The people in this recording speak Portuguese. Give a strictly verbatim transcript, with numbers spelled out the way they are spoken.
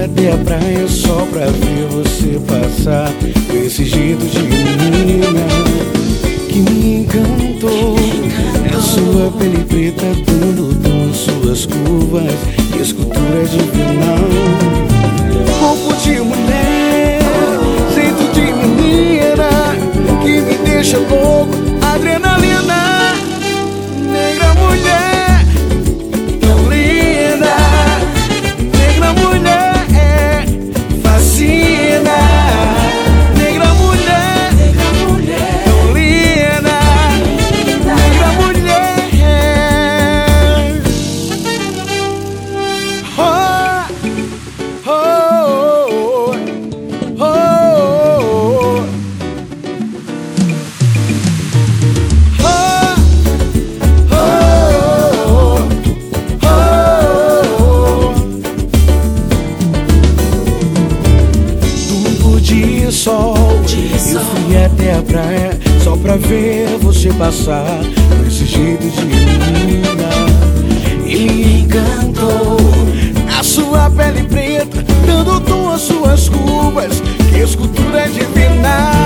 até a praia só pra ver você passar, com esse jeito de menina que me encantou. É sua pele preta dando tom, suas curvas, escultura divinal. Corpo de mulher, jeito de menina que me deixa louco, adrenalina. Negra mulher, tão linda. Negra mulher, fascina. Negra mulher, tão linda. Negra mulher. Oh, oh, oh, oh. De sol, eu fui até a praia só pra ver você passar, com esse jeito de menina. Ele me encantou, a sua pele preta dando tom às suas curvas, que escultura divina.